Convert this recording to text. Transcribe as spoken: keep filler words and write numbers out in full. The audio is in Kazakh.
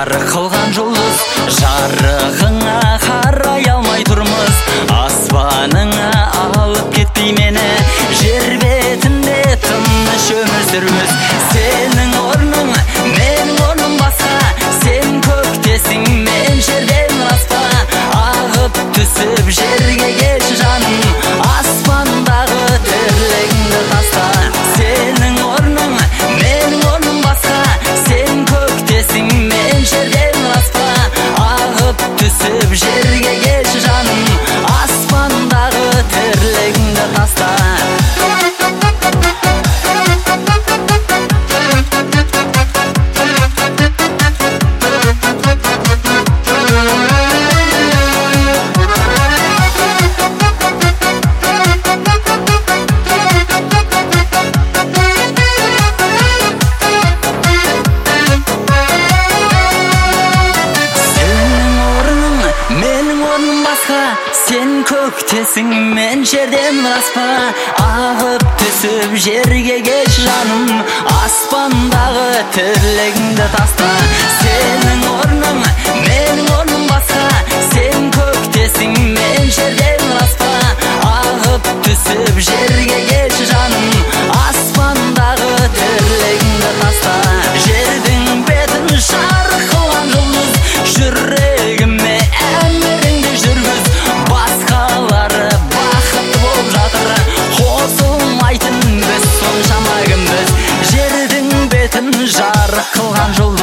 жарық қылған жұлдыз, жарығыңа қарай алмай тұрмыз. Аспаныңа алып кетпей мені, жер бетінде тыныш өмір сүрміз. Сенің орның, менің орным басқа, сен көктесің, мен жерден аспа. Ағып түсіп жерге келші жаным, аспандағы тірлігіңді таста. Сенің орның, менің орным басқа, сен көктесің, мен жерден аспа. Ағып түсіп жерге келші жаным, аспандағы тірлігіңді таста. Сен көктесің, мен жерден аспа. Ағып түсіп жерге келші жаным, аспандағы тірлігіңді таста. Сенің орның, менің орным басқа, сен көктесің, мен жерден аспа. Ағып түсіп жерге келші жаным, аспандағы тірлігіңді таста. Жердің бетін жарық қылған жұлдыз, жүрегіме әміріңді жүргіз. Басқалары бақытты болып жатыр, қосылмайтын біз соншама кімбіз. Жердің бетін жарық қылған жұлдыз,